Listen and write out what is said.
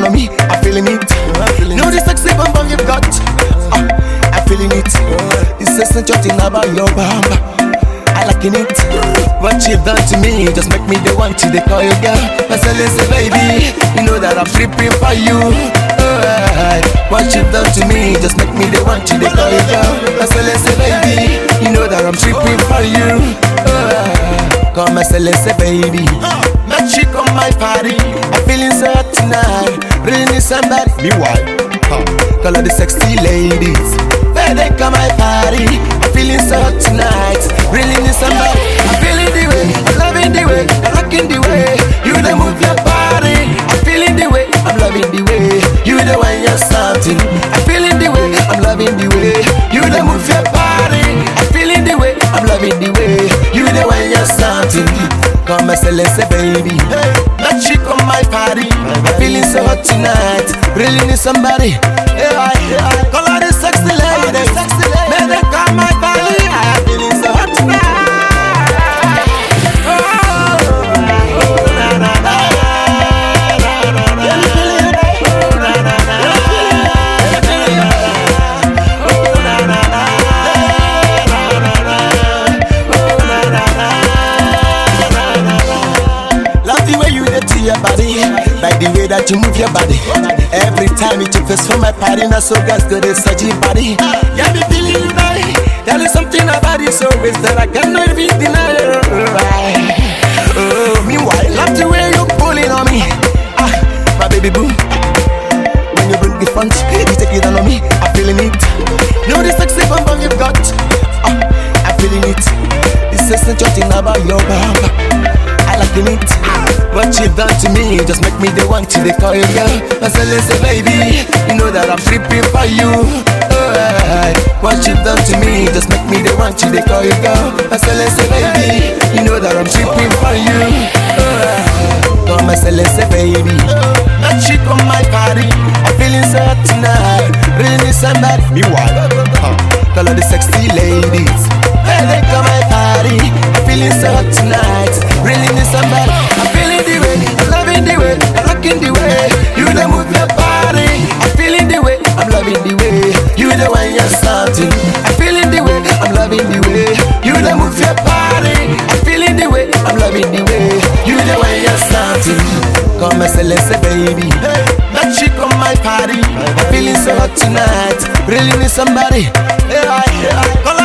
on me, I'm feeling it. Know the sexy bum bum you've got, I'm feeling it. It's just nothing about your bum, I liking it. What you've done to me just make me the one to the call you girl. I said listen baby, you know that I'm tripping for you. What you've done to me just make me the one to the call you girl. I said listen baby, you know that I'm tripping for you. Come and say listen baby, my chick on my party, I'm feeling so hot tonight. Really need somebody. Meanwhile, call all the sexy ladies, where they come my party. I'm feeling so hot tonight. Really need somebody. I'm feeling the way, I'm loving the way, I'm rocking the way. You the move your body. I'm feeling the way, I'm loving the way. You the one you're something. I'm feeling the way, I'm loving the way. You the move your body. I'm feeling the way, I'm loving the way. You the one you're something. Come and say listen baby, that chick on my party. I'm feeling so hot tonight. Really need somebody. Call all the sexy ladies, may they come my party. I'm feeling so hot tonight. Your body, like the way that you move your body. Every time you take this from my party, now so guys go to such a body. Yeah, me feeling you now. There is something about it so rich that I cannot even deny. Oh, meanwhile, love the way you pulling on me. My baby boo. When you bring the front, you take it on me. I'm feeling it. Know the sexy bum bum you've got. I'm feeling it. This isn't nothing about your bum. I liking it. What you've done to me just make me the one to the call you girl. I said listen baby, you know that I'm tripping for you. What you've done to me just make me the one to the call you girl. I said listen baby, you know that I'm tripping for you. Come and say listen baby, that chick on my party, I'm feeling so hot tonight. Really need somebody. meanwhile, Call all the sexy ladies, hey they come my party. I'm feeling so hot tonight. Really need somebody. I'm feeling the way, I'm loving the way, I'm rocking the way. You the move your body. I'm feeling the way, I'm loving the way. You the one you're something. I'm feeling the way, I'm loving the way. You the move your body. I'm feeling the way, I'm loving the way. You the one you're something. Come and say listen baby, that chick on my party. I'm feeling so hot tonight. Really need somebody. Call